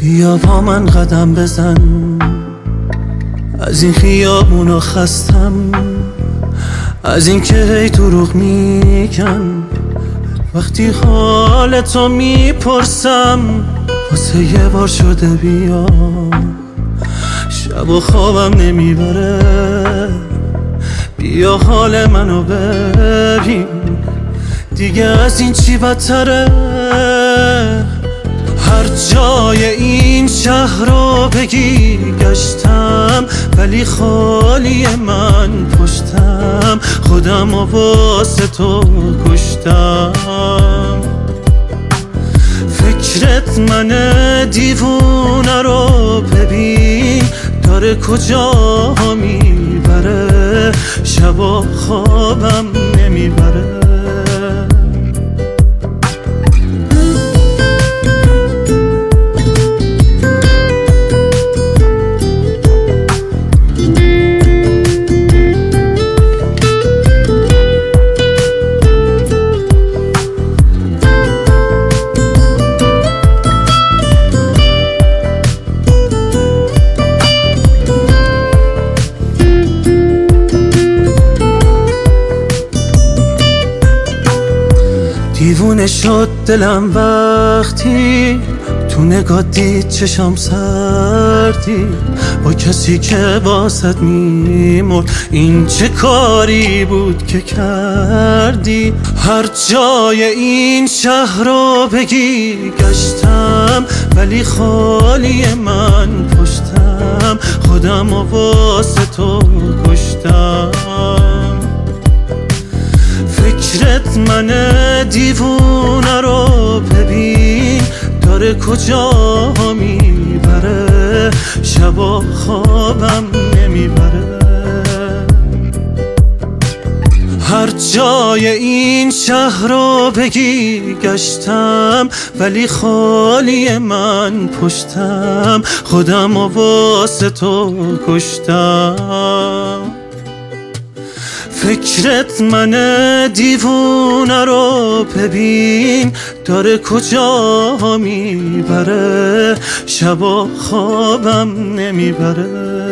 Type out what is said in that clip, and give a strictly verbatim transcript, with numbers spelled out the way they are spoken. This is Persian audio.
بیا با من قدم بزن، از این خیابونا خستم، از این که هی دروغ میگن. وقتی حالتو میپرسم واسه یه بار شده بیا، شب و خوابم نمیبره. بیا حال منو ببین، دیگه از این چی بدتره؟ هر جای این شهر رو بگی گشتم، ولی خالی من پشتم، خودم و واسه تو کشتم. فکرت من دیوونه رو ببین، داره کجا میبره، شب و خوابم نمیبره. دیوونه شد دلم وقتی تو نگاه دید چشم سردی، با کسی که واسط میمرد. این چه کاری بود که کردی؟ هر جای این شهر رو بگی گشتم، ولی خالی من پشتم، خودم و واسه تو کشتم. فکرت من دیوونه رو ببین، داره کجا میبره، شب و خوابم نمیبره. هر جای این شهر رو بگی گشتم، ولی خالی من پشتم، خودم و واسه تو کشتم. فکرت من دیوونه رو ببین، داره کجا میبره، شب و خوابم نمیبره.